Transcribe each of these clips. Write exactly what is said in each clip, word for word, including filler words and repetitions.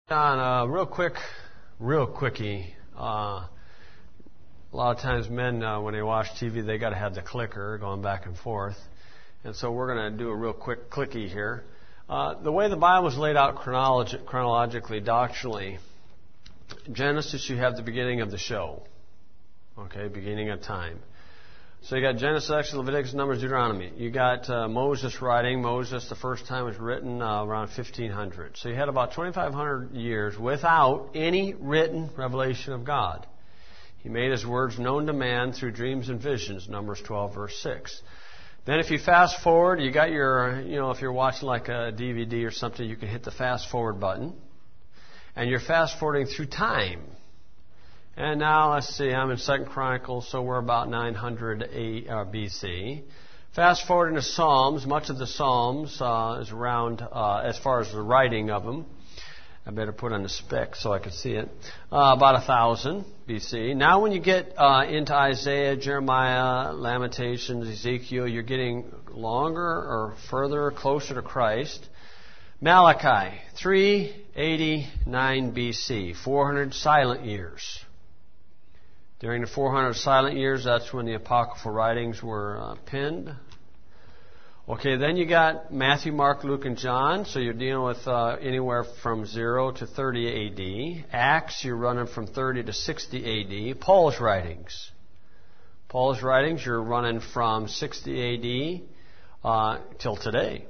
On uh, real quick, real quickie. Uh, a lot of times, men uh, when they watch T V, they got to have the clicker going back and forth, and so we're going to do a real quick clicky here. Uh, the way the Bible is laid out chronologi- chronologically, doctrinally, Genesis, you have the beginning of the show. Okay, beginning of time. So you got Genesis, Exodus, Leviticus, Numbers, Deuteronomy. You got uh, Moses writing. Moses, the first time was written uh, around fifteen hundred. So you had about twenty-five hundred years without any written revelation of God. He made His words known to man through dreams and visions, Numbers twelve, verse six. Then if you fast forward, you got your, you know, if you're watching like a D V D or something, you can hit the fast forward button. And you're fast forwarding through time. And now, let's see, I'm in Second Chronicles, so we're about nine hundred B C. Fast forward into Psalms. Much of the Psalms uh, is around, uh, as far as the writing of them. I better put on the spec so I can see it. Uh, about one thousand B C. Now when you get uh, into Isaiah, Jeremiah, Lamentations, Ezekiel, you're getting longer or further, closer to Christ. Malachi, three eighty-nine B C, four hundred silent years. During the four hundred silent years, that's when the apocryphal writings were uh, penned. Okay, then you got Matthew, Mark, Luke, and John. So you're dealing with uh, anywhere from zero to thirty A D. Acts, you're running from thirty to sixty A D. Paul's writings. Paul's writings, you're running from sixty A D uh, till today.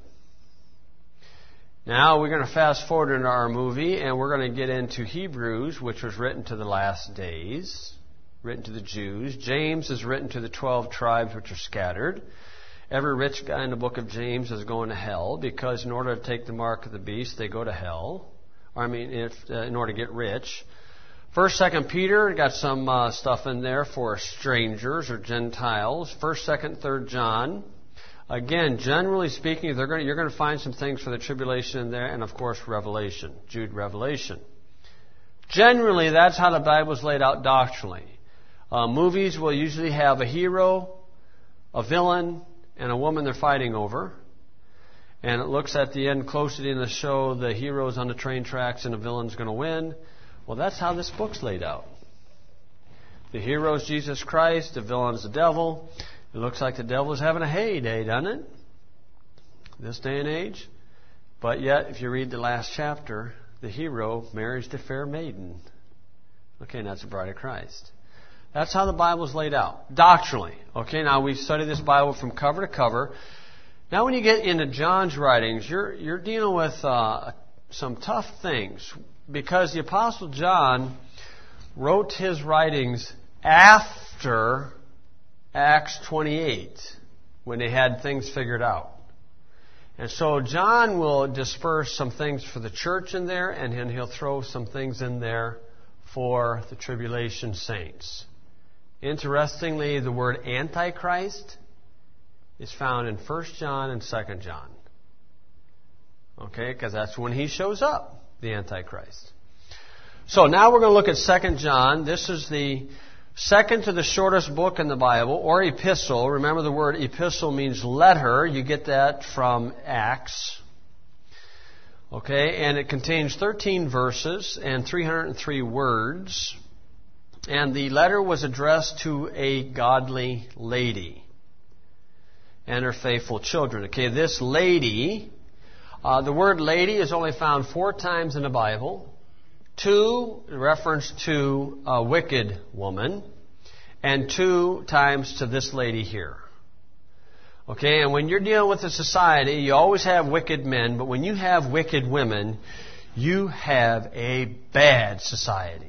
Now we're going to fast forward into our movie, and we're going to get into Hebrews, which was written to the last days. Written to the Jews. James is written to the twelve tribes which are scattered. Every rich guy in the book of James is going to hell because in order to take the mark of the beast, they go to hell. I mean, if, uh, in order to get rich. First, Second Peter got some uh, stuff in there for strangers or Gentiles. First, Second, Third John. Again, generally speaking, they're going to, you're going to find some things for the tribulation in there, and of course, Revelation, Jude, Revelation. Generally, that's how the Bible is laid out doctrinally. Uh, movies will usually have a hero, a villain, and a woman they're fighting over. And it looks at the end, close to the end of the show, the hero's on the train tracks and the villain's going to win. Well, that's how this book's laid out. The hero's Jesus Christ, the villain's the devil. It looks like the devil is having a heyday, doesn't it? This day and age. But yet, if you read the last chapter, the hero marries the fair maiden. Okay, and that's the bride of Christ. That's how the Bible is laid out, doctrinally. Okay, now we study this Bible from cover to cover. Now when you get into John's writings, you're you're dealing with uh, some tough things because the Apostle John wrote his writings after Acts twenty-eight, when they had things figured out. And so John will disperse some things for the church in there, and then he'll throw some things in there for the tribulation saints. Interestingly, the word Antichrist is found in First John and Second John. Okay, because that's when he shows up, the Antichrist. So now we're going to look at Second John. This is the second to the shortest book in the Bible, or epistle. Remember the word epistle means letter. You get that from Acts. Okay, and it contains thirteen verses and three hundred three words. And the letter was addressed to a godly lady and her faithful children. Okay, this lady, uh, the word lady is only found four times in the Bible. Two, in reference to a wicked woman, and two times to this lady here. Okay, and when you're dealing with a society, you always have wicked men, but when you have wicked women, you have a bad society.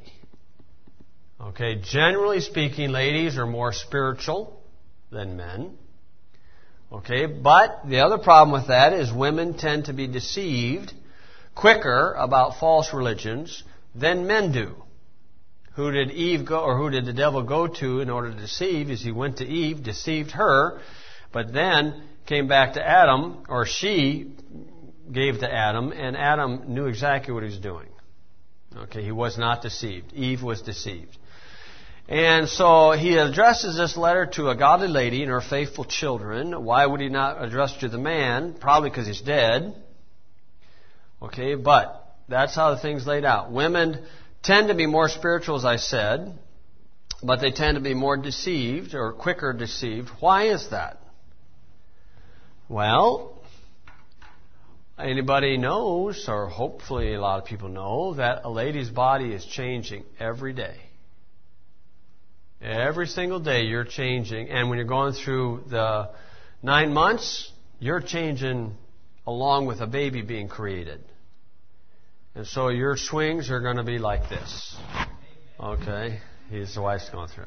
Okay, generally speaking, ladies are more spiritual than men. Okay, but the other problem with that is women tend to be deceived quicker about false religions than men do. Who did Eve go, or who did the devil go to in order to deceive? Is he went to Eve, deceived her, but then came back to Adam, or she gave to Adam, and Adam knew exactly what he was doing. Okay, he was not deceived. Eve was deceived. And so he addresses this letter to a godly lady and her faithful children. Why would he not address it to the man? Probably because he's dead. Okay, but That's how the thing's laid out. Women tend to be more spiritual, as I said, but they tend to be more deceived or quicker deceived. Why is that? Well, anybody knows, or hopefully a lot of people know, that a lady's body is changing every day. Every single day you're changing. And when you're going through the nine months, you're changing along with a baby being created. And so your swings are going to be like this. Okay? His wife's going through it.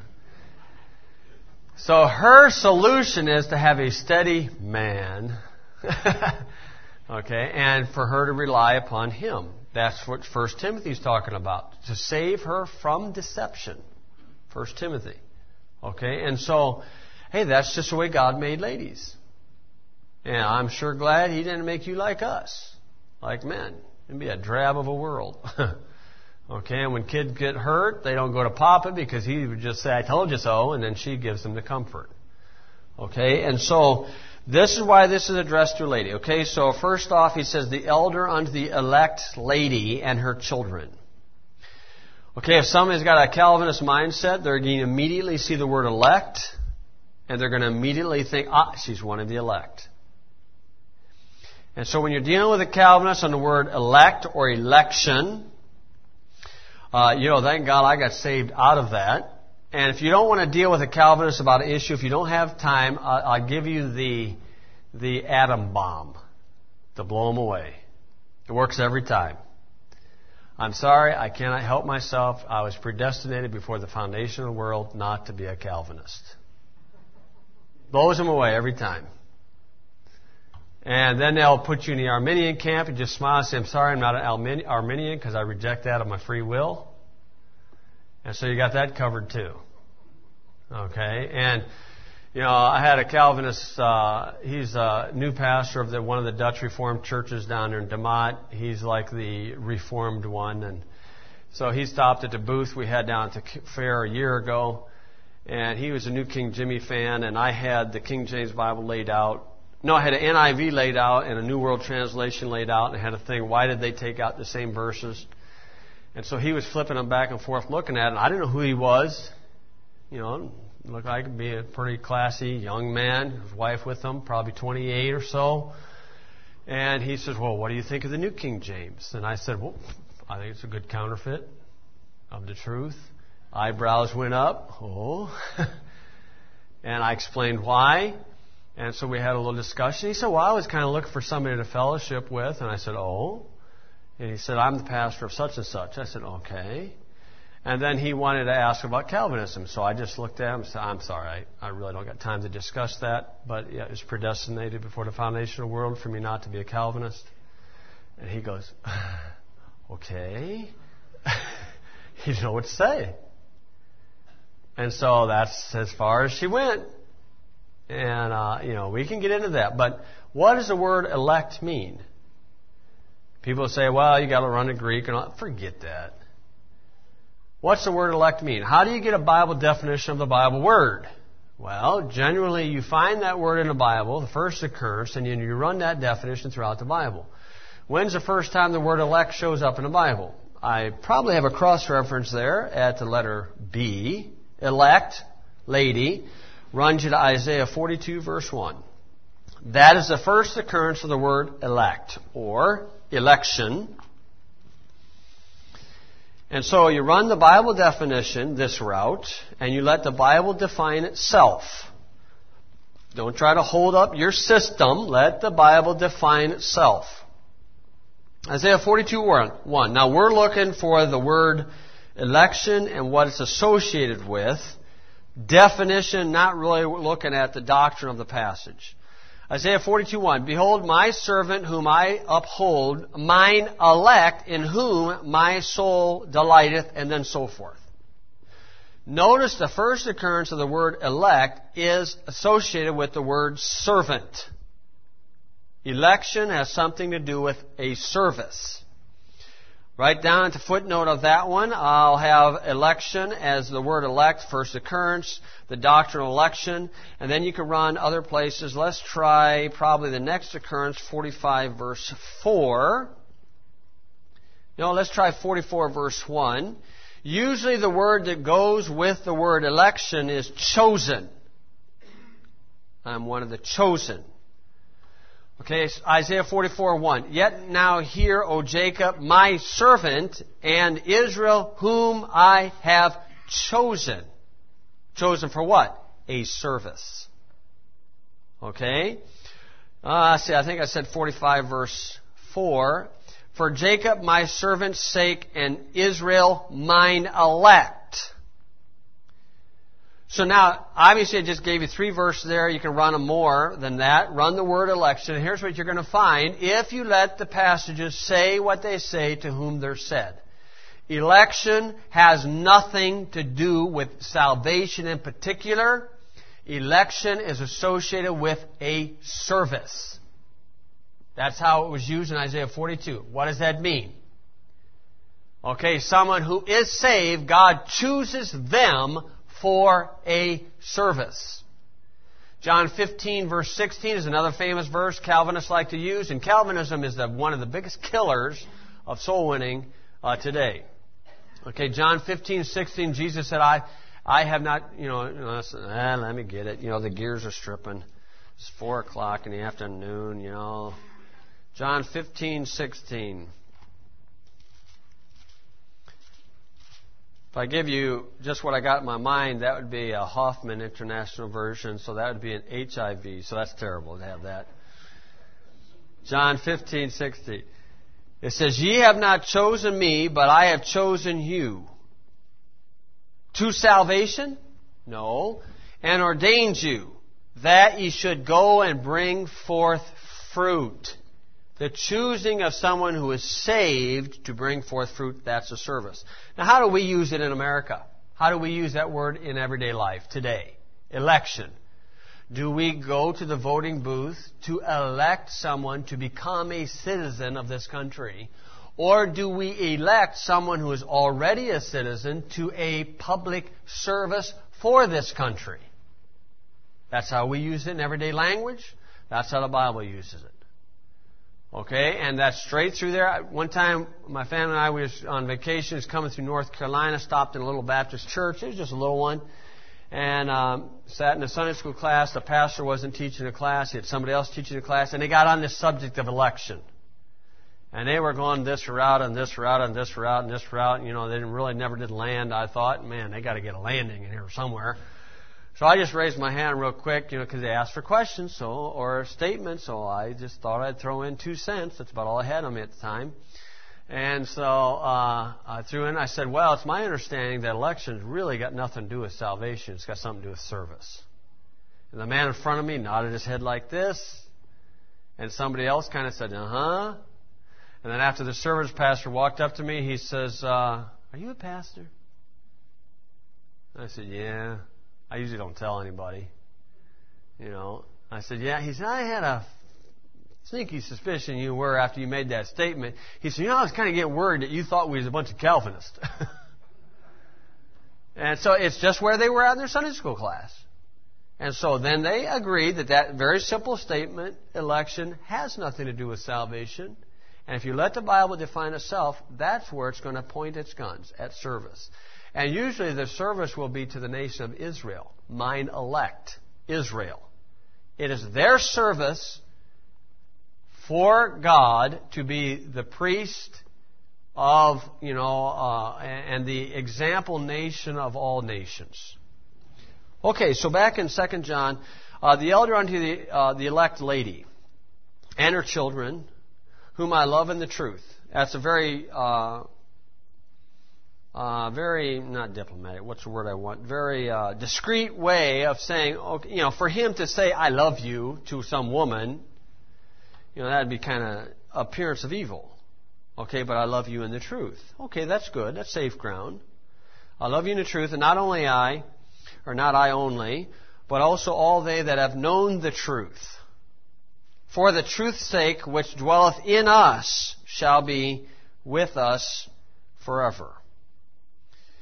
So her solution is to have a steady man. Okay? And for her to rely upon him. That's what First Timothy is talking about. To save her from deception. First Timothy. Okay? And so, hey, that's just the way God made ladies. And I'm sure glad He didn't make you like us. Like men. It'd be a drab of a world. Okay, and when kids get hurt, they don't go to Papa because he would just say, I told you so, and then she gives them the comfort. Okay, and so this is why this is addressed to a lady. Okay, so first off, he says, the elder unto the elect lady and her children. Okay, if somebody's got a Calvinist mindset, they're going to immediately see the word elect, and they're going to immediately think, ah, she's one of the elect. And so when you're dealing with a Calvinist on the word elect or election, uh, you know, thank God I got saved out of that. And if you don't want to deal with a Calvinist about an issue, if you don't have time, I'll, I'll give you the the atom bomb to blow them away. It works every time. I'm sorry, I cannot help myself. I was predestinated before the foundation of the world not to be a Calvinist. Blows them away every time. And then they'll put you in the Arminian camp and just smile and say, I'm sorry, I'm not an Arminian because I reject that of my free will. And so you got that covered too. Okay? And, you know, I had a Calvinist, uh, he's a new pastor of the, one of the Dutch Reformed churches down there in Demont. He's like the Reformed one. And so he stopped at the booth we had down at the fair a year ago. And he was a New King Jimmy fan. And I had the King James Bible laid out. No, I had an N I V laid out and a New World Translation laid out, and I had a thing, why did they take out the same verses? And so he was flipping them back and forth looking at it, and I didn't know who he was. You know, looked like he'd be a pretty classy young man, his wife with him, probably twenty-eight or so. And he says, well, what do you think of the New King James? And I said, well, I think it's a good counterfeit of the truth. Eyebrows went up. Oh. And I explained why. And so we had a little discussion. He said, well, I was kind of looking for somebody to fellowship with. And I said, oh. And he said, I'm the pastor of such and such. I said, okay. And then he wanted to ask about Calvinism. So I just looked at him and said, I'm sorry, I, I really don't got time to discuss that. But yeah, it's predestinated before the foundation of the world for me not to be a Calvinist. And he goes, okay. He didn't know what to say. And so that's as far as she went. And, uh, you know, we can get into that. But what does the word elect mean? People say, well, you got to run to Greek and all. Forget that. What's the word elect mean? How do you get a Bible definition of the Bible word? Well, generally you find that word in the Bible, the first occurrence, and you run that definition throughout the Bible. When's the first time the word elect shows up in the Bible? I probably have a cross-reference there at the letter B. Elect, lady. Run you to Isaiah forty-two, verse one. That is the first occurrence of the word elect, or election. And so you run the Bible definition this route, and you let the Bible define itself. Don't try to hold up your system. Let the Bible define itself. Isaiah forty-two, one. Now we're looking for the word election and what it's associated with. Definition, not really looking at the doctrine of the passage. Isaiah forty-two, one. Behold, my servant whom I uphold, mine elect, in whom my soul delighteth, and then so forth. Notice the first occurrence of the word elect is associated with the word servant. Election has something to do with a service. Right down at the footnote of that one, I'll have election as the word elect, first occurrence, the doctrine of election, and then you can run other places. Let's try probably the next occurrence, forty-five verse four. No, let's try forty-four verse one. Usually the word that goes with the word election is chosen. I'm one of the chosen. Okay, Isaiah forty-four one. Yet now hear, O Jacob, my servant, and Israel, whom I have chosen. Chosen for what? A service. Okay? Uh, see, I think I said forty-five verse four. For Jacob my servant's sake, and Israel mine elect. So now, obviously I just gave you three verses there. You can run them more than that. Run the word election. Here's what you're going to find if you let the passages say what they say to whom they're said. Election has nothing to do with salvation in particular. Election is associated with a service. That's how it was used in Isaiah forty-two. What does that mean? Okay, someone who is saved, God chooses them for a service. John fifteen verse sixteen is another famous verse Calvinists like to use, and Calvinism is the, one of the biggest killers of soul winning uh, today. Okay, John fifteen sixteen, Jesus said, I I have not, you know, you know ah, let me get it. You know, the gears are stripping. It's four o'clock in the afternoon, you know. John fifteen sixteen. If I give you just what I got in my mind, that would be a Hoffman International Version, so that would be an H I V, so that's terrible to have that. John fifteen sixteen. It says, Ye have not chosen me, but I have chosen you. To salvation? No. And ordained you, that ye should go and bring forth fruit. The choosing of someone who is saved to bring forth fruit, that's a service. Now, how do we use it in America? How do we use that word in everyday life today? Election. Do we go to the voting booth to elect someone to become a citizen of this country? Or do we elect someone who is already a citizen to a public service for this country? That's how we use it in everyday language. That's how the Bible uses it. Okay, and that's straight through there. One time, my family and I was on vacation, was coming through North Carolina, stopped in a little Baptist church. It was just a little one. And um, sat in a Sunday school class. The pastor wasn't teaching a class. He had somebody else teaching a class. And they got on this subject of election. And they were going this route and this route and this route and this route. And, you know, they didn't really never did land. I thought, man, they got to get a landing in here somewhere. So I just raised my hand real quick, you know, because they asked for questions, so or statements. So I just thought I'd throw in two cents. That's about all I had on me at the time. And so uh, I threw in. I said, "Well, it's my understanding that elections really got nothing to do with salvation. It's got something to do with service." And the man in front of me nodded his head like this, and somebody else kind of said, "Uh huh." And then after the service pastor walked up to me, he says, uh, "Are you a pastor?" I said, "Yeah." I usually don't tell anybody, you know. I said, yeah. He said, I had a sneaky suspicion you were after you made that statement. He said, you know, I was kind of getting worried that you thought we was a bunch of Calvinists. And so it's just where they were at in their Sunday school class. And so then they agreed that that very simple statement, election, has nothing to do with salvation. And if you let the Bible define itself, that's where it's going to point its guns, at service. And usually the service will be to the nation of Israel. Mine elect, Israel. It is their service for God to be the priest of, you know, uh, and the example nation of all nations. Okay, so back in Second John, uh, the elder unto the, uh, the elect lady and her children, whom I love in the truth. That's a very... Uh, Uh, very, not diplomatic, what's the word I want? Very uh, discreet way of saying, okay, you know, for him to say, I love you to some woman, you know, that would be kind of appearance of evil. Okay, but I love you in the truth. Okay, that's good. That's safe ground. I love you in the truth, and not only I, or not I only, but also all they that have known the truth. For the truth's sake, which dwelleth in us, shall be with us forever.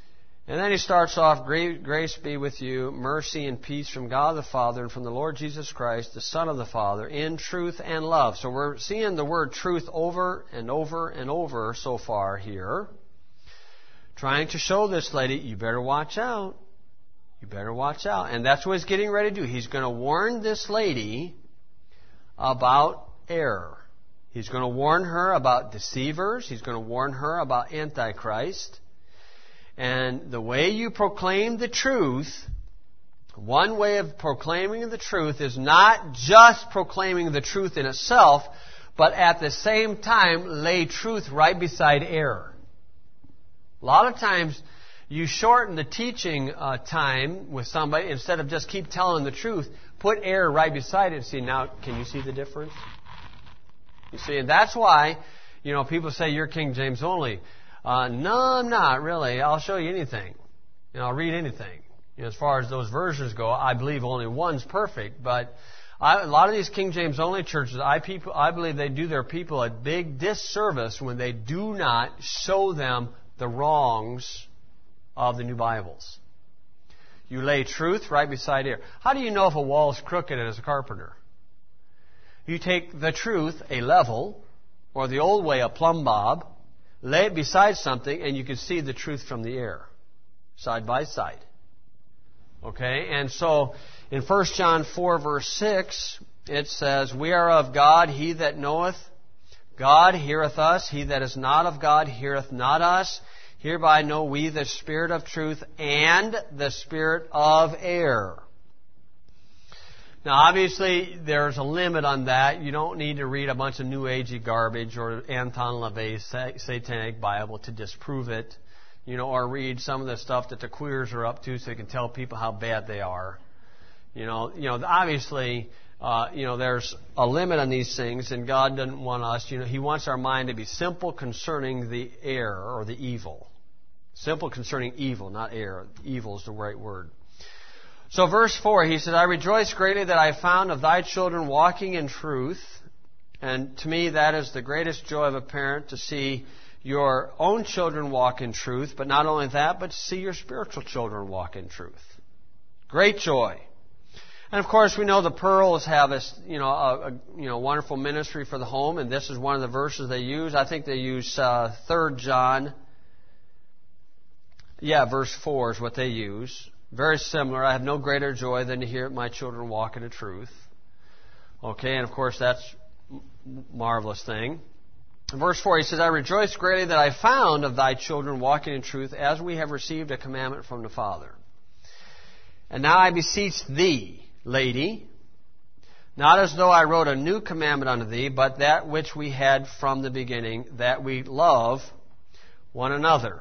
And then he starts off, grace be with you, mercy and peace from God the Father and from the Lord Jesus Christ, the Son of the Father, in truth and love. So we're seeing the word truth over and over and over so far here. Trying to show this lady, you better watch out. You better watch out. And that's what he's getting ready to do. He's going to warn this lady about error. He's going to warn her about deceivers. He's going to warn her about Antichrist. And the way you proclaim the truth, one way of proclaiming the truth is not just proclaiming the truth in itself, but at the same time lay truth right beside error. A lot of times you shorten the teaching uh, time with somebody instead of just keep telling the truth. Put error right beside it. See, now, can you see the difference? You see, and that's why, you know, people say you're King James only. Uh, no, I'm not really. I'll show you anything. You know, I'll read anything. You know, as far as those versions go, I believe only one's perfect. But I, a lot of these King James only churches, I, people, I believe they do their people a big disservice when they do not show them the wrongs of the new Bibles. You lay truth right beside error. How do you know if a wall is crooked as a carpenter? You take the truth, a level, or the old way, a plumb bob, lay it beside something, and you can see the truth from the error, side by side. Okay? And so, in First John four, verse six, it says, we are of God, he that knoweth God heareth us, he that is not of God heareth not us. Hereby know we the spirit of truth and the spirit of error. Now, obviously, there's a limit on that. You don't need to read a bunch of New Agey garbage or Anton LaVey's Satanic Bible to disprove it, you know, or read some of the stuff that the queers are up to so you can tell people how bad they are. You know, you know, obviously, uh, you know, there's a limit on these things, and God doesn't want us, you know, He wants our mind to be simple concerning the error or the evil. Simple concerning evil, not error. Evil is the right word. So verse four, he says, I rejoice greatly that I found of thy children walking in truth. And to me, that is the greatest joy of a parent, to see your own children walk in truth. But not only that, but to see your spiritual children walk in truth. Great joy. And of course, we know the Pearls have a, you know, a, a you know, wonderful ministry for the home. And this is one of the verses they use. I think they use uh, Third John. Yeah, verse four is what they use. Very similar. I have no greater joy than to hear my children walk in the truth. Okay, and of course that's a marvelous thing. In verse four, he says, I rejoice greatly that I found of thy children walking in truth, as we have received a commandment from the Father. And now I beseech thee, lady, not as though I wrote a new commandment unto thee, but that which we had from the beginning, that we love one another.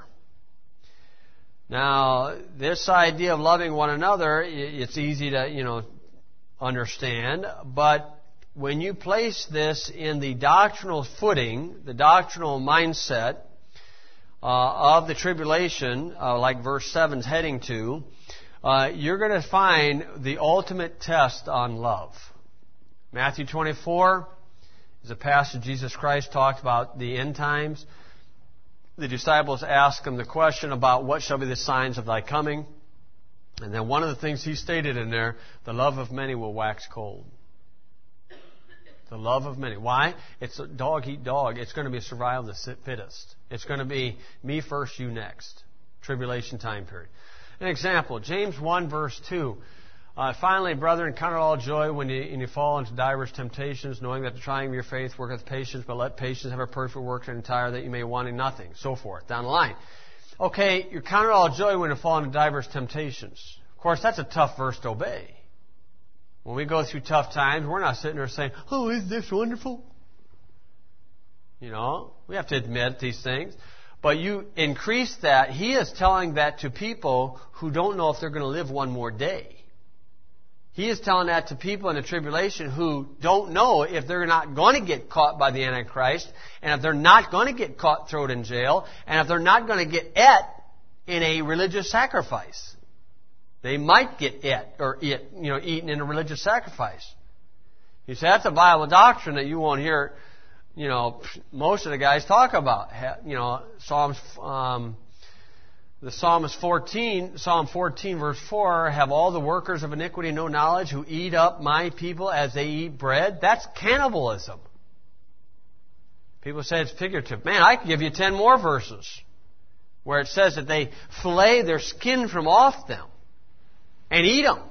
Now, this idea of loving one another, it's easy to, you know, understand. But when you place this in the doctrinal footing, the doctrinal mindset uh, of the tribulation, uh, like verse seven is heading to, uh, you're going to find the ultimate test on love. Matthew twenty-four is a passage Jesus Christ talked about the end times. The disciples asked him the question about what shall be the signs of thy coming. And then one of the things he stated in there, the love of many will wax cold. The love of many. Why? It's a dog eat dog. It's going to be a survival of the fittest. It's going to be me first, you next. Tribulation time period. An example, James one verse two. Uh, Finally, brethren, count it all joy when you, when you fall into divers temptations, knowing that the trying of your faith worketh patience, but let patience have a perfect work and entire, that you may want in nothing. So forth, down the line. Okay, you count it all joy when you fall into divers temptations. Of course, that's a tough verse to obey. When we go through tough times, we're not sitting there saying, oh, isn't this wonderful? You know, we have to admit these things. But you increase that. He is telling that to people who don't know if they're going to live one more day. He is telling that to people in the tribulation who don't know if they're not going to get caught by the Antichrist, and if they're not going to get caught, thrown in jail, and if they're not going to get et in a religious sacrifice. They might get et, or it, you know, eaten in a religious sacrifice. You say that's a Bible doctrine that you won't hear, you know, most of the guys talk about. You know, Psalms um, The Psalmist fourteen, Psalm fourteen, verse four, have all the workers of iniquity no knowledge who eat up my people as they eat bread? That's cannibalism. People say it's figurative. Man, I could give you ten more verses where it says that they fillet their skin from off them and eat them.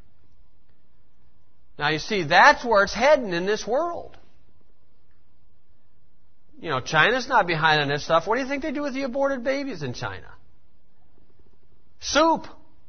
Now you see, that's where it's heading in this world. You know, China's not behind on this stuff. What do you think they do with the aborted babies in China? Soup.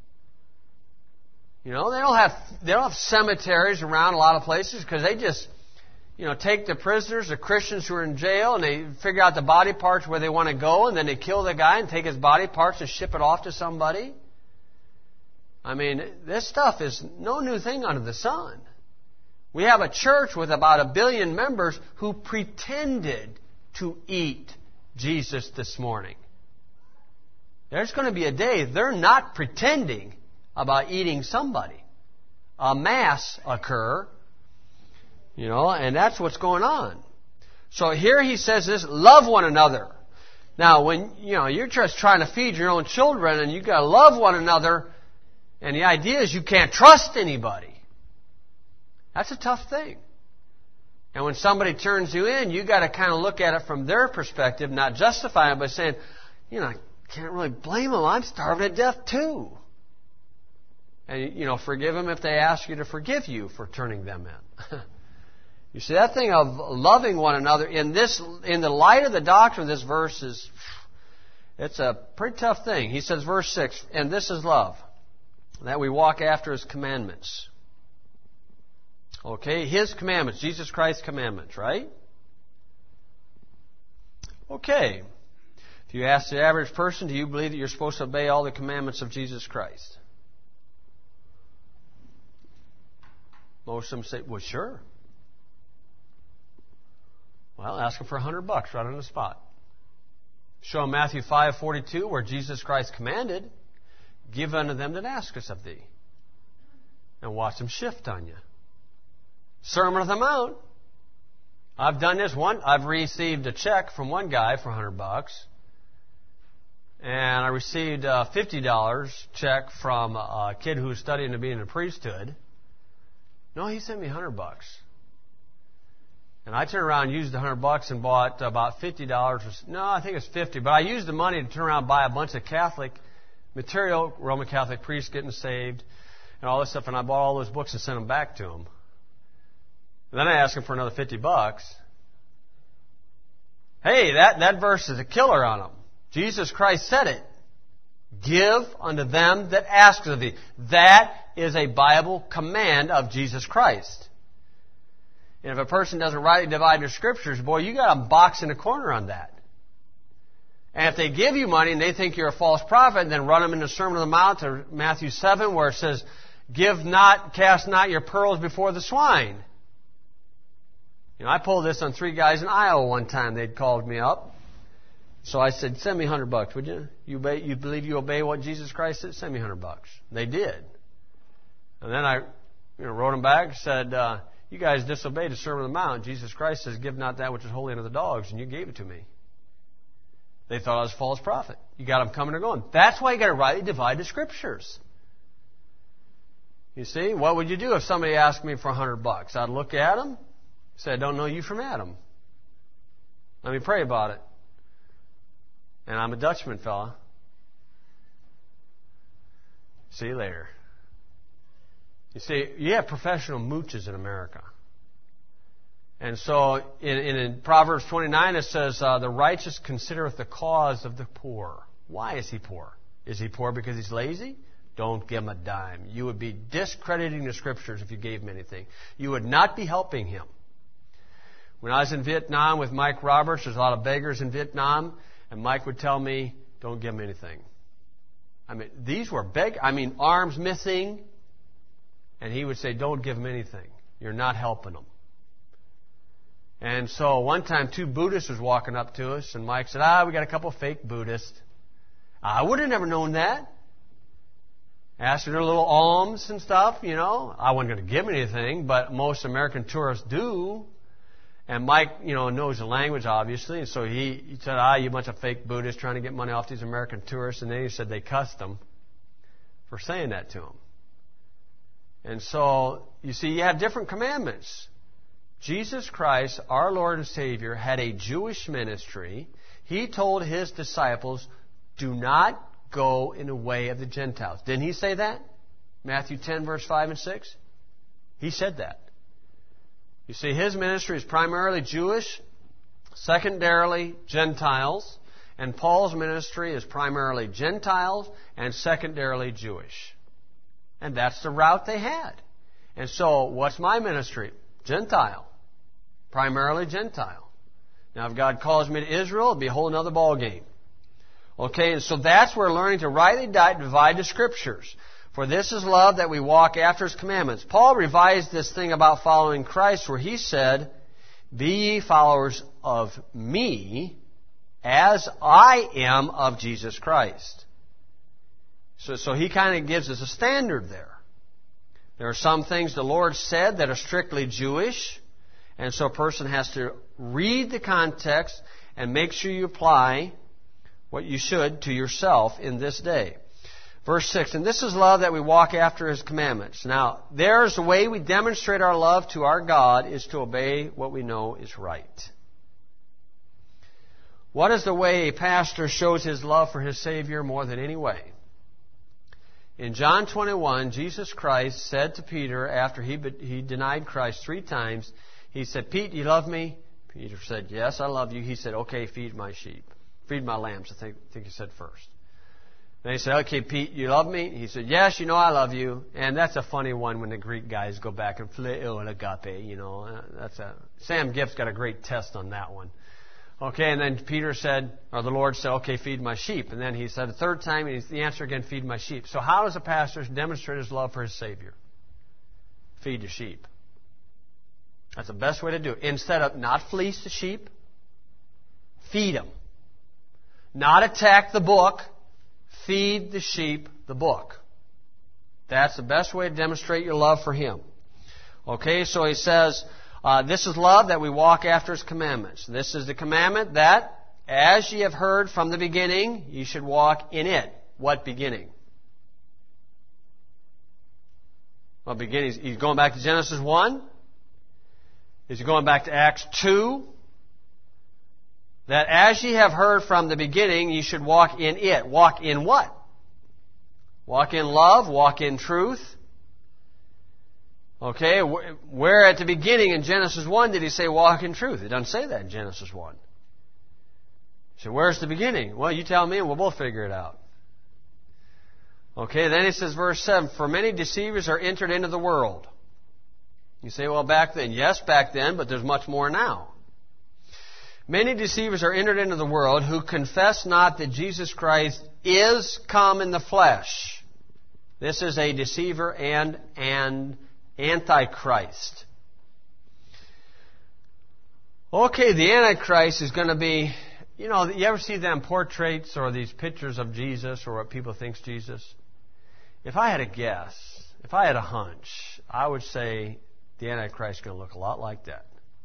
You know, they don't have they don't have cemeteries around a lot of places because they just, you know, take the prisoners, the Christians who are in jail, and they figure out the body parts where they want to go, and then they kill the guy and take his body parts and ship it off to somebody. I mean, this stuff is no new thing under the sun. We have a church with about a billion members who pretended to eat Jesus this morning. There's going to be a day they're not pretending about eating somebody. A mass occur, you know, and that's what's going on. So here he says this, love one another. Now, when, you know, you're just trying to feed your own children and you've got to love one another, and the idea is you can't trust anybody. That's a tough thing. And when somebody turns you in, you've got to kind of look at it from their perspective, not justify it, but saying, you know, can't really blame them. I'm starving to death too. And, you know, forgive them if they ask you to forgive you for turning them in. You see, that thing of loving one another in this, in the light of the doctrine of this verse is, it's a pretty tough thing. He says, verse six, and this is love, that we walk after His commandments. Okay, His commandments, Jesus Christ's commandments, right? Okay. If you ask the average person, do you believe that you're supposed to obey all the commandments of Jesus Christ? Most of them say, well, sure. Well, ask them for a hundred bucks right on the spot. Show them Matthew five forty-two, where Jesus Christ commanded, give unto them that asketh of thee. And watch them shift on you. Sermon on the Mount. I've done this one. I've received a check from one guy for a hundred bucks. And I received a fifty dollars check from a kid who was studying to be in the priesthood. No, he sent me a hundred bucks. And I turned around and used the hundred bucks and bought about fifty dollars. No, I think it's fifty. But I used the money to turn around and buy a bunch of Catholic material, Roman Catholic priests getting saved, and all this stuff. And I bought all those books and sent them back to him. And then I asked him for another fifty bucks. Hey, that, that verse is a killer on him. Jesus Christ said it. Give unto them that ask of thee. That is a Bible command of Jesus Christ. And if a person doesn't rightly divide their scriptures, boy, you got them boxed in a corner on that. And if they give you money and they think you're a false prophet, then run them in the Sermon on the Mount to Matthew seven, where it says, give not, cast not your pearls before the swine. You know, I pulled this on three guys in Iowa one time. They'd called me up. So I said, send me a hundred bucks, would you? You, obey, you believe you obey what Jesus Christ said? Send me a hundred bucks. They did. And then I you know, wrote them back and said, uh, you guys disobeyed the Sermon on the Mount. Jesus Christ says, give not that which is holy unto the dogs, and you gave it to me. They thought I was a false prophet. You got them coming or going. That's why you got to rightly divide the scriptures. You see, what would you do if somebody asked me for a hundred bucks? I'd look at them, say, I don't know you from Adam. Let me pray about it. And I'm a Dutchman, fella. See you later. You see, you have professional mooches in America. And so in, in, in Proverbs twenty-nine it says, uh, the righteous considereth the cause of the poor. Why is he poor? Is he poor because he's lazy? Don't give him a dime. You would be discrediting the scriptures if you gave him anything. You would not be helping him. When I was in Vietnam with Mike Roberts, there's a lot of beggars in Vietnam. And Mike would tell me, don't give them anything. I mean, these were beg, I mean, arms missing. And he would say, don't give them anything. You're not helping them. And so one time, two Buddhists was walking up to us, and Mike said, ah, we got a couple of fake Buddhists. I would have never known that. Asked for their little alms and stuff, you know. I wasn't going to give them anything, but most American tourists do. And Mike, you know, knows the language, obviously, and so he, he said, ah, you bunch of fake Buddhists trying to get money off these American tourists. And then he said they cussed him for saying that to him. And so, you see, you have different commandments. Jesus Christ, our Lord and Savior, had a Jewish ministry. He told His disciples, do not go in the way of the Gentiles. Didn't He say that? Matthew ten, verse five and six? He said that. You see, His ministry is primarily Jewish, secondarily Gentiles, and Paul's ministry is primarily Gentiles and secondarily Jewish. And that's the route they had. And so, what's my ministry? Gentile. Primarily Gentile. Now, if God calls me to Israel, it'll be a whole other ballgame. Okay, and so that's where learning to rightly divide the Scriptures. For this is love, that we walk after His commandments. Paul revised this thing about following Christ, where he said, be ye followers of me, as I am of Jesus Christ. So, so he kind of gives us a standard there. There are some things the Lord said that are strictly Jewish, and so a person has to read the context and make sure you apply what you should to yourself in this day. Verse six, and this is love, that we walk after His commandments. Now, there's a way we demonstrate our love to our God is to obey what we know is right. What is the way a pastor shows his love for his Savior more than any way? In John twenty-one, Jesus Christ said to Peter, after he, he denied Christ three times, He said, Pete, you love me? Peter said, yes, I love you. He said, okay, feed my sheep. Feed my lambs, I think, I think he said first. Then he said, okay, Pete, you love me? He said, yes, you know I love you. And that's a funny one when the Greek guys go back and phileo and agape, you know. That's a, Sam Gibbs got a great test on that one. Okay, and then Peter said, or the Lord said, okay, feed my sheep. And then he said a third time, and the answer again, feed my sheep. So how does a pastor demonstrate his love for his Savior? Feed the sheep. That's the best way to do it. Instead of not fleece the sheep, feed them. Not attack the book, feed the sheep the book. That's the best way to demonstrate your love for Him. Okay, so he says, uh, this is love, that we walk after His commandments. This is the commandment that, as ye have heard from the beginning, ye should walk in it. What beginning? Well, beginning, he's going back to Genesis one. Is he going back to Acts two? That as ye have heard from the beginning, ye should walk in it. Walk in what? Walk in love, walk in truth. Okay, where at the beginning in Genesis one did he say walk in truth? It doesn't say that in Genesis one. So where's the beginning? Well, you tell me and we'll both figure it out. Okay, then he says, verse seven, for many deceivers are entered into the world. You say, well, back then. Yes, back then, but there's much more now. Many deceivers are entered into the world who confess not that Jesus Christ is come in the flesh. This is a deceiver and an antichrist. Okay, the Antichrist is going to be, you know, you ever see them portraits or these pictures of Jesus or what people think's Jesus? If I had a guess, if I had a hunch, I would say the Antichrist is going to look a lot like that.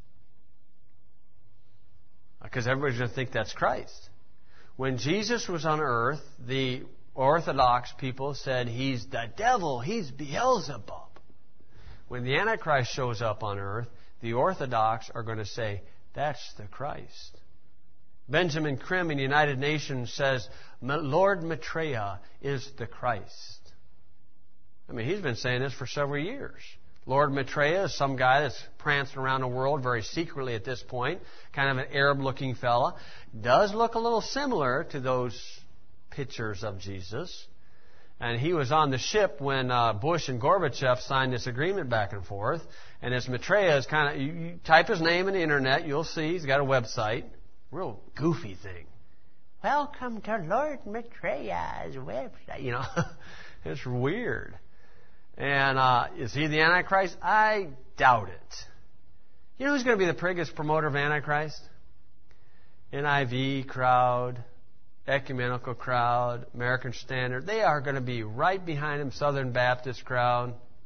Because everybody's going to think that's Christ. When Jesus was on earth, the Orthodox people said he's the devil, he's Beelzebub. When the Antichrist shows up on earth, the Orthodox are going to say, that's the Christ. Benjamin Krim in the United Nations says, Lord Maitreya is the Christ. I mean, he's been saying this for several years. Lord Maitreya is some guy that's prancing around the world very secretly at this point, kind of an Arab-looking fella. Does look a little similar to those pictures of Jesus. And he was on the ship when uh, Bush and Gorbachev signed this agreement back and forth. And this Maitreya is kind of, you, you type his name in the internet, you'll see he's got a website. Real goofy thing. Welcome to Lord Maitreya's website. You know, it's weird. And uh, is he the Antichrist? I doubt it. You know who's going to be the biggest promoter of Antichrist? N I V crowd, ecumenical crowd, American Standard. They are going to be right behind him, Southern Baptist crowd.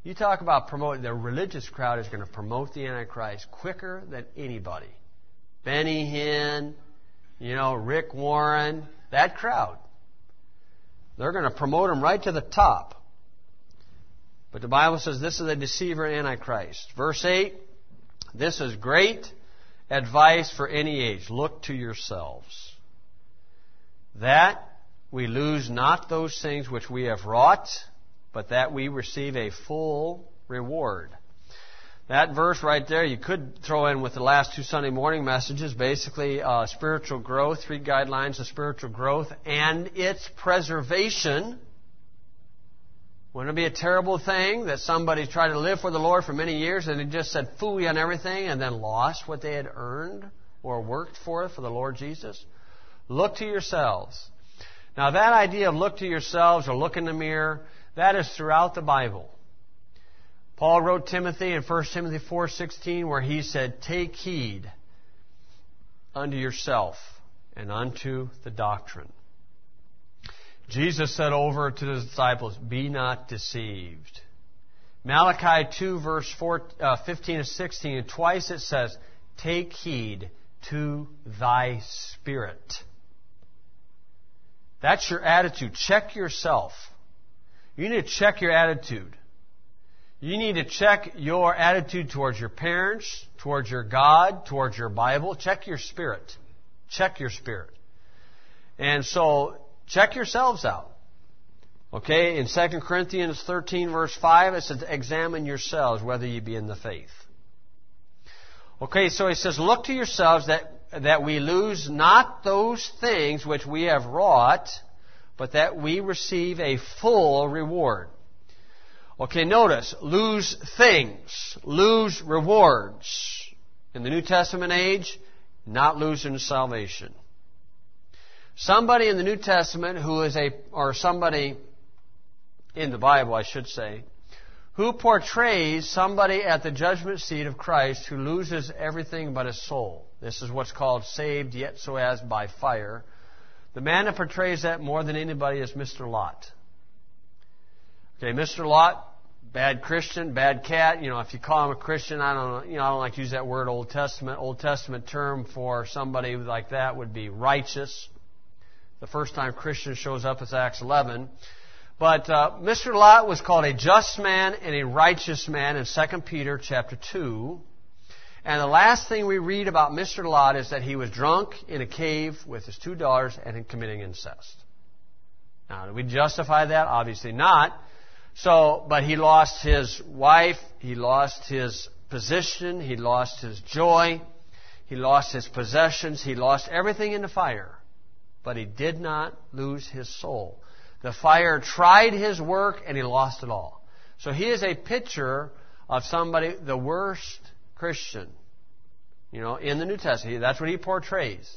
You talk about promoting, the religious crowd is going to promote the Antichrist quicker than anybody. Benny Hinn, you know, Rick Warren, that crowd. They're going to promote him right to the top. But the Bible says this is the deceiver Antichrist. Verse eight, this is great advice for any age. Look to yourselves, that we lose not those things which we have wrought, but that we receive a full reward. That verse right there, you could throw in with the last two Sunday morning messages, basically uh, spiritual growth, three guidelines of spiritual growth, and its preservation. Wouldn't it be a terrible thing that somebody tried to live for the Lord for many years and they just said phooey on everything and then lost what they had earned or worked for for the Lord Jesus? Look to yourselves. Now that idea of look to yourselves or look in the mirror, that is throughout the Bible. Paul wrote Timothy in First Timothy four sixteen where he said, take heed unto yourself and unto the doctrine. Jesus said over to the disciples, be not deceived. Malachi two verse four, uh, fifteen and sixteen, and twice it says, take heed to thy spirit. That's your attitude. Check yourself. You need to check your attitude. You need to check your attitude towards your parents, towards your God, towards your Bible. Check your spirit. Check your spirit. And so, check yourselves out. Okay, in Second Corinthians thirteen verse five, it says, examine yourselves whether you be in the faith. Okay, so he says, look to yourselves that, that we lose not those things which we have wrought, but that we receive a full reward. Okay, notice, lose things, lose rewards. In the New Testament age, not losing salvation. Somebody in the New Testament who is a, or somebody in the Bible, I should say, who portrays somebody at the judgment seat of Christ who loses everything but his soul. This is what's called saved yet so as by fire. The man that portrays that more than anybody is Mister Lot. Okay, Mister Lot, bad Christian, bad cat. You know, if you call him a Christian, I don't, you know, I don't like to use that word Old Testament. Old Testament term for somebody like that would be righteous. The first time Christian shows up is Acts eleven. But uh, Mister Lot was called a just man and a righteous man in Second Peter chapter two. And the last thing we read about Mister Lot is that he was drunk in a cave with his two daughters and committing incest. Now, do we justify that? Obviously not. So, but he lost his wife, he lost his position, he lost his joy, he lost his possessions, he lost everything in the fire. But he did not lose his soul. The fire tried his work and he lost it all. So he is a picture of somebody, the worst Christian, you know, in the New Testament. That's what he portrays.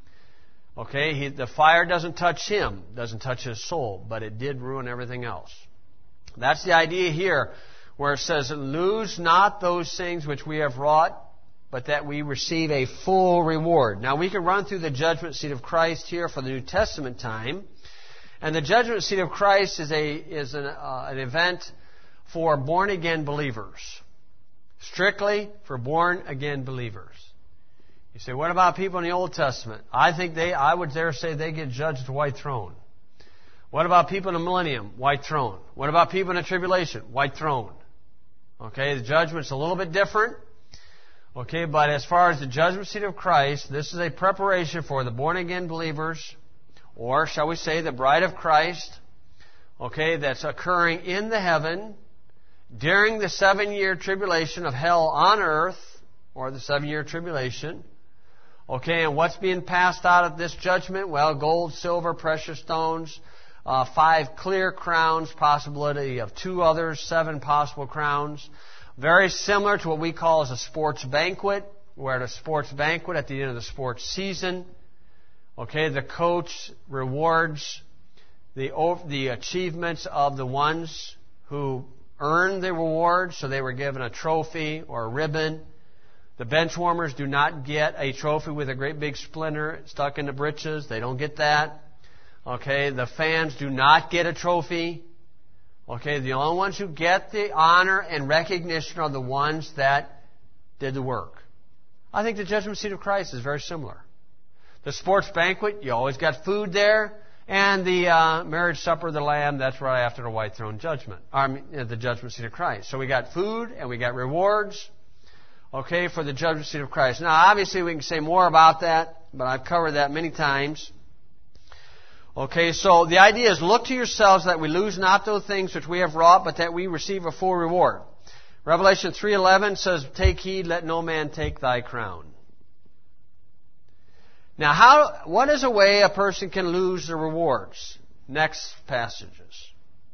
Okay, he, the fire doesn't touch him, doesn't touch his soul, but it did ruin everything else. That's the idea here, where it says, lose not those things which we have wrought, but that we receive a full reward. Now, we can run through the judgment seat of Christ here for the New Testament time. And the judgment seat of Christ is a is an, uh, an event for born-again believers. Strictly for born-again believers. You say, what about people in the Old Testament? I think they, I would dare say they get judged at the white throne. What about people in the millennium? White throne. What about people in the tribulation? White throne. Okay, the judgment's a little bit different. Okay, but as far as the judgment seat of Christ, this is a preparation for the born-again believers, or shall we say the bride of Christ, okay, that's occurring in the heaven during the seven-year tribulation of hell on earth, or the seven-year tribulation. Okay, and what's being passed out of this judgment? Well, gold, silver, precious stones, uh, five clear crowns, possibility of two others, seven possible crowns. Very similar to what we call as a sports banquet. We're at a sports banquet at the end of the sports season. Okay, the coach rewards the the achievements of the ones who earned the reward, so they were given a trophy or a ribbon. The bench warmers do not get a trophy with a great big splinter stuck in the britches. They don't get that. Okay, the fans do not get a trophy. Okay, the only ones who get the honor and recognition are the ones that did the work. I think the judgment seat of Christ is very similar. The sports banquet, you always got food there. And the uh, marriage supper of the Lamb, that's right after the white throne judgment. I mean, the judgment seat of Christ. So we got food and we got rewards, okay, for the judgment seat of Christ. Now, obviously, we can say more about that, but I've covered that many times. Okay, so the idea is look to yourselves that we lose not those things which we have wrought, but that we receive a full reward. Revelation three eleven says, take heed, let no man take thy crown. Now, how? What is a way a person can lose the rewards? Next passages.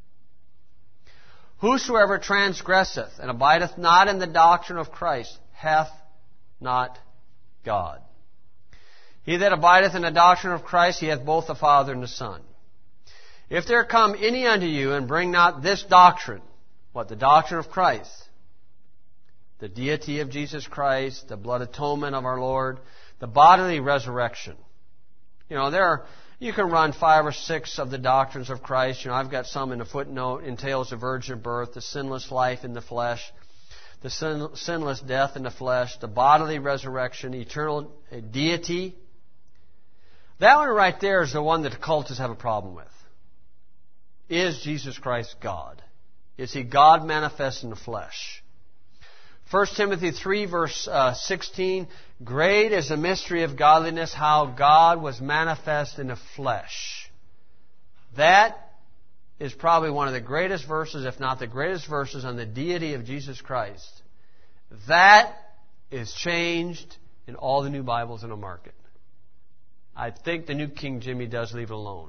Whosoever transgresseth and abideth not in the doctrine of Christ hath not God. He that abideth in the doctrine of Christ, he hath both the Father and the Son. If there come any unto you and bring not this doctrine, what? The doctrine of Christ, the deity of Jesus Christ, the blood atonement of our Lord, the bodily resurrection. You know, there are, you can run five or six of the doctrines of Christ. You know, I've got some in a footnote. Entails the virgin birth, the sinless life in the flesh, the sin, sinless death in the flesh, the bodily resurrection, eternal deity. That one right there is the one that the cultists have a problem with. Is Jesus Christ God? Is He God manifest in the flesh? First Timothy three, verse uh, sixteen, great is the mystery of godliness, how God was manifest in the flesh. That is probably one of the greatest verses, if not the greatest verses, on the deity of Jesus Christ. That is changed in all the new Bibles in the market. I think the New King Jimmy does leave it alone.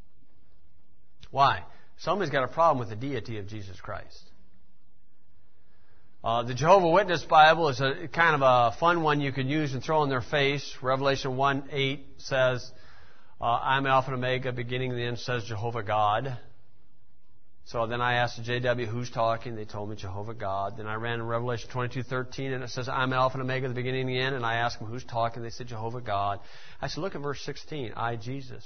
Why? Somebody's got a problem with the deity of Jesus Christ. Uh, the Jehovah Witness Bible is a kind of a fun one you could use and throw in their face. Revelation one eight says, uh, I'm Alpha and Omega, beginning and the end, says Jehovah God. So then I asked the J W, who's talking? They told me Jehovah God. Then I ran in Revelation twenty-two thirteen, and it says, I'm Alpha and Omega, the beginning and the end. And I asked them, who's talking? They said, Jehovah God. I said, look at verse sixteen, I, Jesus.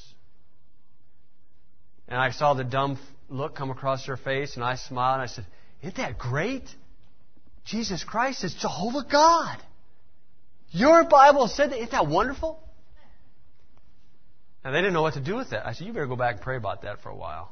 And I saw the dumb look come across their face, and I smiled, and I said, isn't that great? Jesus Christ is Jehovah God. Your Bible said that. Isn't that wonderful? And they didn't know what to do with that. I said, you better go back and pray about that for a while.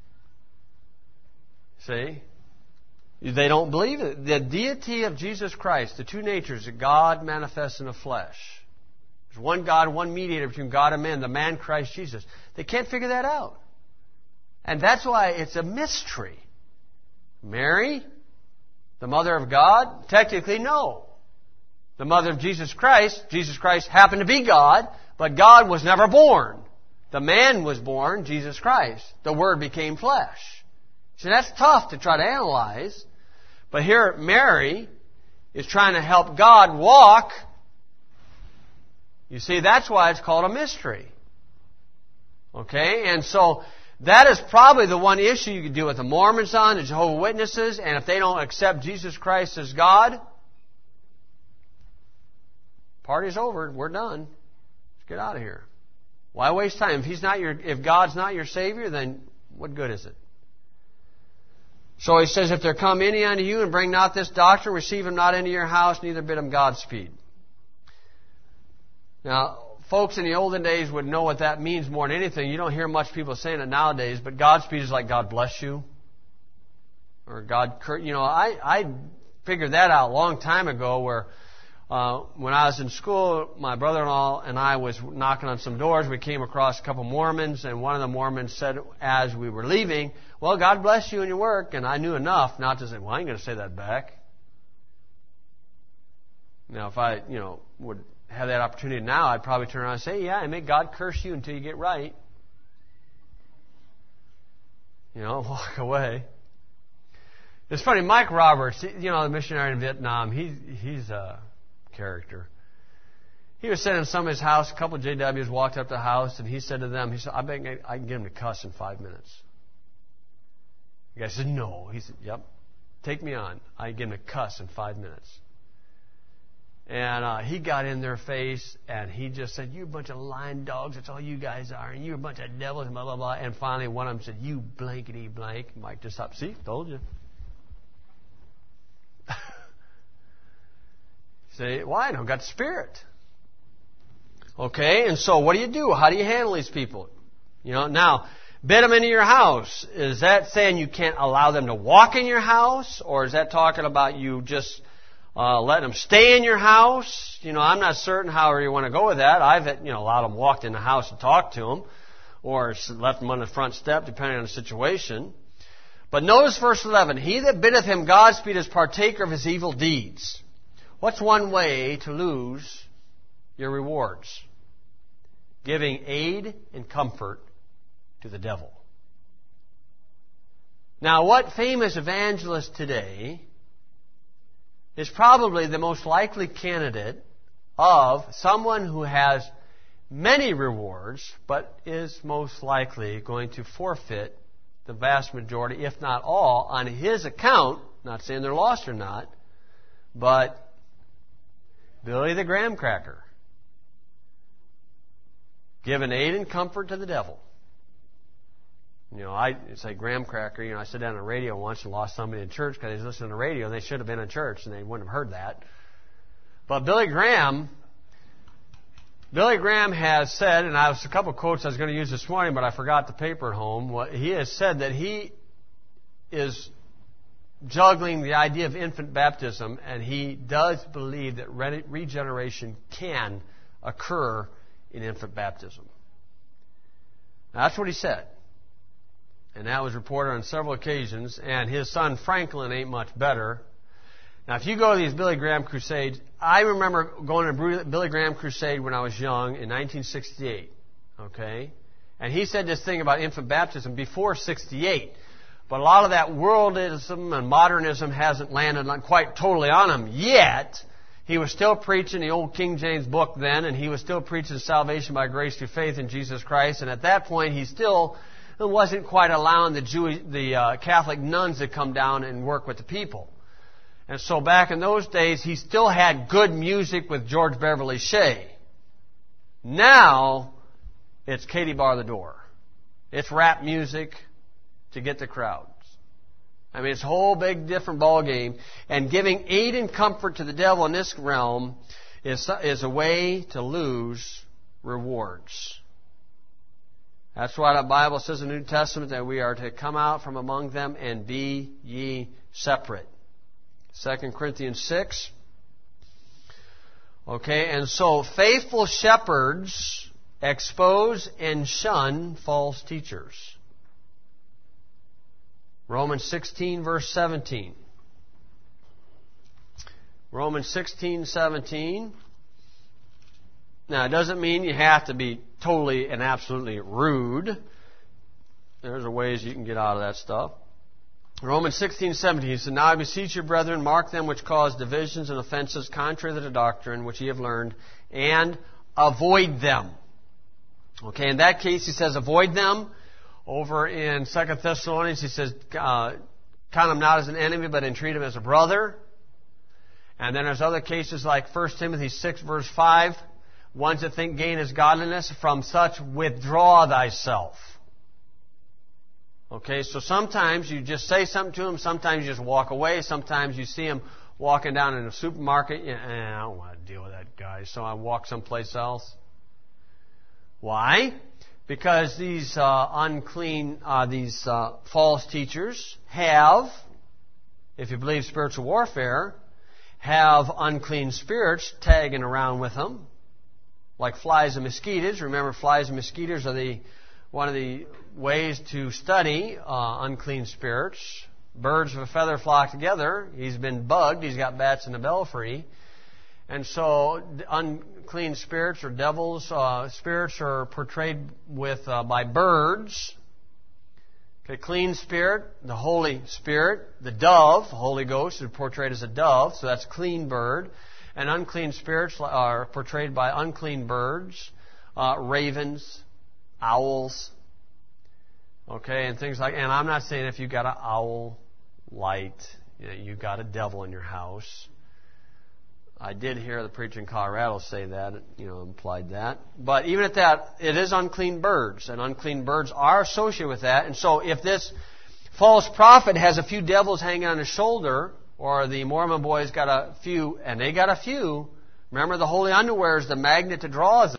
See? They don't believe it. The deity of Jesus Christ, the two natures, the God manifest in the flesh. There's one God, one mediator between God and man, the man Christ Jesus. They can't figure that out. And that's why it's a mystery. Mary, the mother of God? Technically, no. The mother of Jesus Christ, Jesus Christ happened to be God, but God was never born. The man was born, Jesus Christ. The Word became flesh. See, that's tough to try to analyze. But here, Mary is trying to help God walk. You see, that's why it's called a mystery. Okay? And so, that is probably the one issue you could deal with the Mormons on, the Jehovah's Witnesses, and if they don't accept Jesus Christ as God, party's over. We're done. Let's get out of here. Why waste time? If He's not your, if God's not your Savior, then what good is it? So he says, if there come any unto you and bring not this doctrine, receive him not into your house, neither bid him Godspeed. Now, folks in the olden days would know what that means more than anything. You don't hear much people saying it nowadays, but Godspeed is like God bless you. Or God, you know, I, I figured that out a long time ago where uh, when I was in school, my brother-in-law and I was knocking on some doors. We came across a couple Mormons, and one of the Mormons said as we were leaving, well, God bless you in your work. And I knew enough not to say, well, I ain't going to say that back. Now, if I, you know, would have that opportunity now, I'd probably turn around and say, yeah, and may God curse you until you get right. You know, walk away. It's funny, Mike Roberts, you know, the missionary in Vietnam, he, he's a character. He was sitting in somebody's house, a couple of J Ws walked up to the house, and he said to them, he said, I bet I can get him to cuss in five minutes. The guy said, no. He said, yep, take me on. I can get him to cuss in five minutes. And uh, he got in their face, and he just said, "You bunch of lying dogs, that's all you guys are, and you're a bunch of devils," and blah, blah, blah. And finally, one of them said, "You blankety blank." Mike just stopped. "See, told you." Say, why? I don't got the Spirit. Okay, and so what do you do? How do you handle these people? You know, now, bid them into your house. Is that saying you can't allow them to walk in your house? Or is that talking about you just uh, letting them stay in your house? You know, I'm not certain how you want to go with that. I've, you know, allowed them walked in the house and talked to them, or left them on the front step, depending on the situation. But notice verse eleven. He that biddeth him Godspeed is partaker of his evil deeds. What's one way to lose your rewards? Giving aid and comfort to the devil. Now, what famous evangelist today is probably the most likely candidate of someone who has many rewards, but is most likely going to forfeit the vast majority, if not all, on his account? Not saying they're lost or not, but Billy the Graham Cracker. Giving aid and comfort to the devil. You know, I say graham cracker. You know, I sat down on the radio once and lost somebody in church because they was listening to the radio and they should have been in church and they wouldn't have heard that. But Billy Graham, Billy Graham has said, and I was a couple of quotes I was going to use this morning, but I forgot the paper at home. What he has said that he is juggling the idea of infant baptism, and he does believe that regeneration can occur in infant baptism. Now, that's what he said. And that was reported on several occasions. And his son Franklin ain't much better. Now, if you go to these Billy Graham crusades, I remember going to a Billy Graham crusade when I was young in nineteen sixty-eight. Okay? And he said this thing about infant baptism before sixty-eight. But a lot of that worldism and modernism hasn't landed quite totally on him yet. He was still preaching the old King James book then, and he was still preaching salvation by grace through faith in Jesus Christ. And at that point, he still wasn't quite allowing the Jewish, the uh, Catholic nuns to come down and work with the people. And so back in those days, he still had good music with George Beverly Shea. Now, it's Katie Bar the Door. It's rap music to get the crowds. I mean, it's a whole big different ball game. And giving aid and comfort to the devil in this realm is, is a way to lose rewards. That's why the Bible says in the New Testament that we are to come out from among them and be ye separate. Second Corinthians six. Okay, and so faithful shepherds expose and shun false teachers. Romans sixteen, verse seventeen. Romans sixteen, seventeen. Now, it doesn't mean you have to be totally and absolutely rude. There's a ways you can get out of that stuff. Romans sixteen, seventeen says, Now I beseech you, brethren, mark them which cause divisions and offenses contrary to the doctrine which ye have learned, and avoid them. Okay, in that case, he says avoid them. Over in Second Thessalonians, he says, uh, count him not as an enemy, but entreat him as a brother. And then there's other cases like First Timothy six, verse five. Ones that think gain is godliness, from such withdraw thyself. Okay, so sometimes you just say something to them, sometimes you just walk away, sometimes you see them walking down in a supermarket, and eh, I don't want to deal with that guy, so I walk someplace else. Why? Because these uh, unclean, uh, these uh, false teachers have, if you believe spiritual warfare, have unclean spirits tagging around with them, like flies and mosquitoes. Remember, flies and mosquitoes are the one of the ways to study uh, unclean spirits. Birds of a feather flock together. He's been bugged. He's got bats in the belfry. And so unclean spirits or devils, uh, spirits are portrayed with uh, by birds. Okay, clean spirit, the Holy Spirit, the dove, Holy Ghost is portrayed as a dove, so that's clean bird. And unclean spirits are portrayed by unclean birds, uh, ravens, owls, okay, and things like. And I'm not saying if you got an owl light, you know, you got a devil in your house. I did hear the preacher in Colorado say that, you know, implied that. But even at that, it is unclean birds, and unclean birds are associated with that. And so if this false prophet has a few devils hanging on his shoulder, or the Mormon boys got a few, and they got a few, remember the holy underwear is the magnet that draws them.